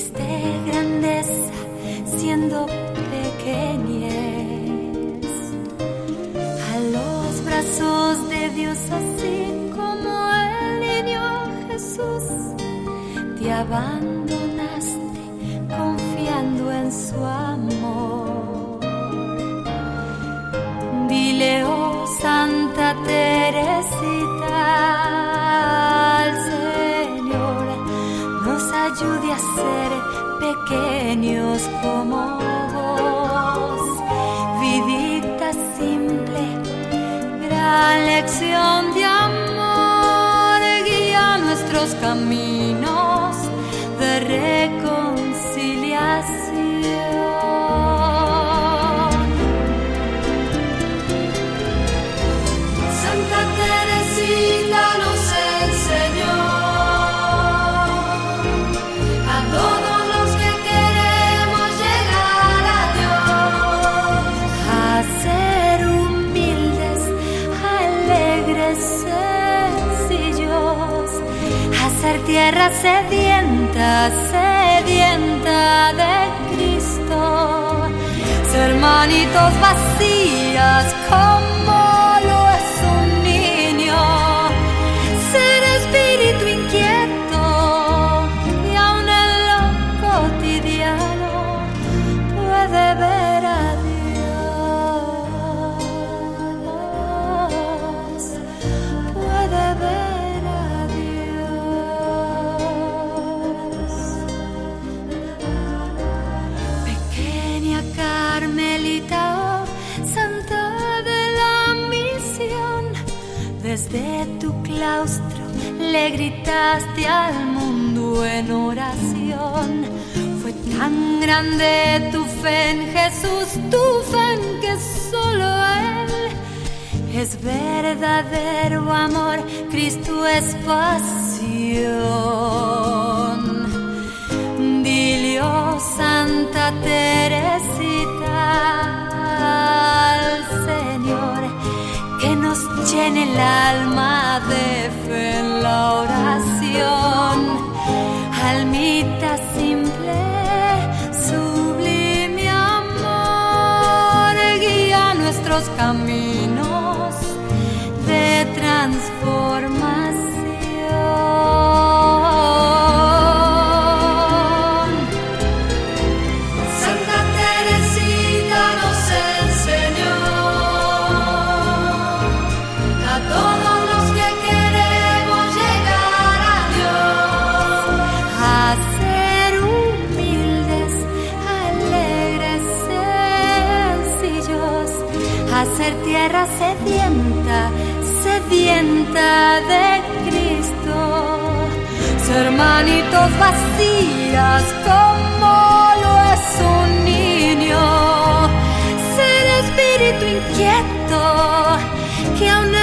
diste grandeza siendo pequeñez a los brazos de Dios, así como el niño Jesús. Te abandonaste confiando en su amor. Dile, oh Santa Teresita, al Señor nos ayude a ser pequeños como vos. Vidita simple, gran lección de amor, guía nuestros caminos de reconciliación. Santa Teresita nos enseñó a todos los que queremos llegar a Dios a ser humildes, alegres, sencillos, a ser tierra sedienta, sedienta de Cristo, ser manitos vacías como lo es un niño, ser espíritu inquieto y aún en lo cotidiano puede ver a Dios, puede ver a Dios. Pequeña Carmelita, oh Santa de la Misión, desde tu claustro le gritaste al mundo en oración. Fue tan grande tu fe en Jesús, tu fe en que solo Él es verdadero amor, Cristo es pasión. Dile, oh Santa Teresita, al Señor que nos llene el alma de fe en la oración. Almita simple, sublime amor, guía nuestros caminos de transformación. Santa Teresita nos enseñó a todos los que queremos llegar a Dios a ser humildes, alegres, sencillos, a ser tierra sedienta, sedienta de Cristo, ser manitos vacías como lo es un niño, ser espíritu inquieto que aún